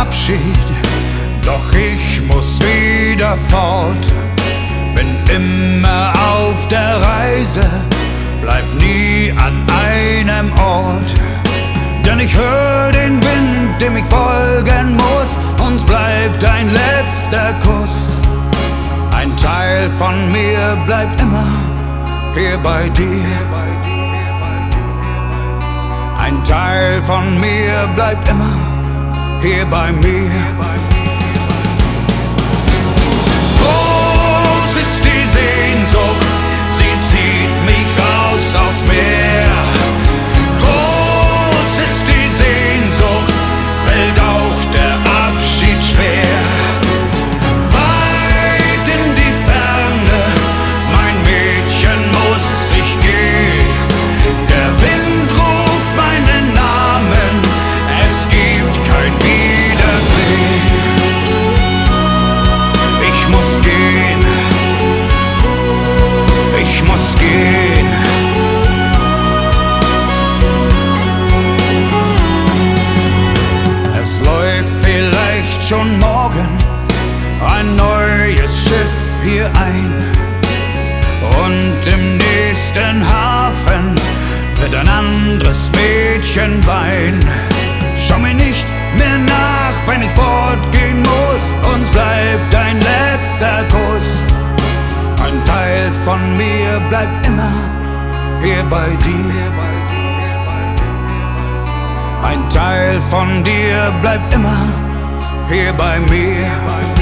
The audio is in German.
Abschied, doch ich muss wieder fort. Bin immer auf der Reise, bleib nie an einem Ort. Denn ich höre den Wind, dem ich folgen muss. Uns bleibt ein letzter Kuss. Ein Teil von mir bleibt immer hier bei dir. Ein Teil von mir bleibt immer hier bei mir. Groß ist die Sehnsucht, sie zieht mich raus aufs Meer. Groß ist die Sehnsucht, fällt auch der Abschied schwer. Weit in die Ferne, mein Mädchen, muss ich gehen. Der Wind ruft meinen Namen, es gibt kein Wiedersehen. Ich muss gehen, ich muss gehen. Es läuft vielleicht schon morgen ein neues Schiff hier ein. Und im nächsten Hafen wird ein anderes Mädchen weinen. Schau mir nicht mehr nach, wenn ich fortgehen muss. Uns bleibt ein letzter Kuss. Ein Teil von mir bleibt immer hier bei dir. Ein Teil von dir bleibt immer hier bei mir.